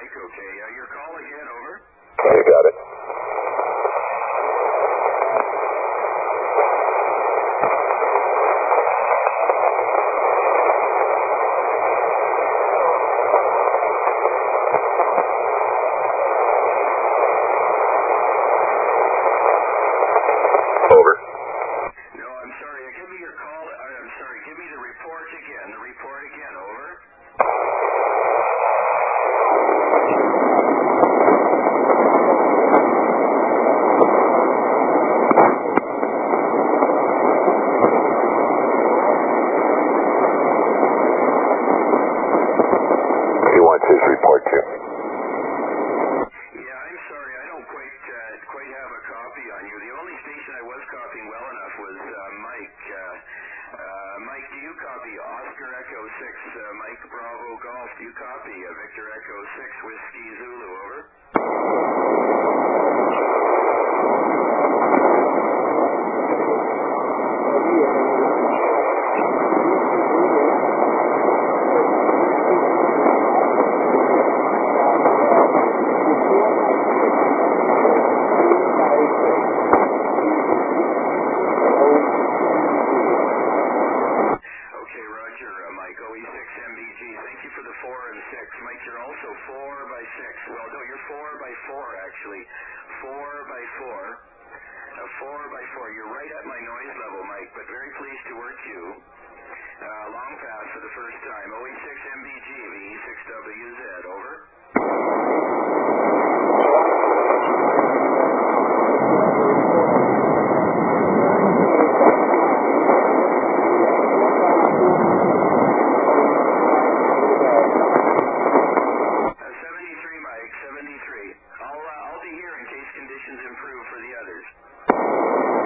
Mike, okay. Your call again, over. You got it. Over. No, I'm sorry. Give me your call. I'm sorry. Give me the report again. The report again, over. He wants his report too. Yeah, I'm sorry. I don't quite have a copy on you. The only station I was copying well enough was Mike. Mike, do you copy Oscar Echo 6, Mike Bravo Golf? Do you copy Victor Echo 6, Whiskey Zulu, over? Okay, Roger, Mike, OE6MBG. Thank you for the 4 and 6. Mike, you're also 4 by 6. Well, no, you're 4 by 4, actually. 4 by 4. 4 by 4. You're right at my noise level, Mike, but very pleased to work you. Long pass for the first time. OE6MBG, VE6WZ, over. Mike, 73. I'll be here in case conditions improve for the others.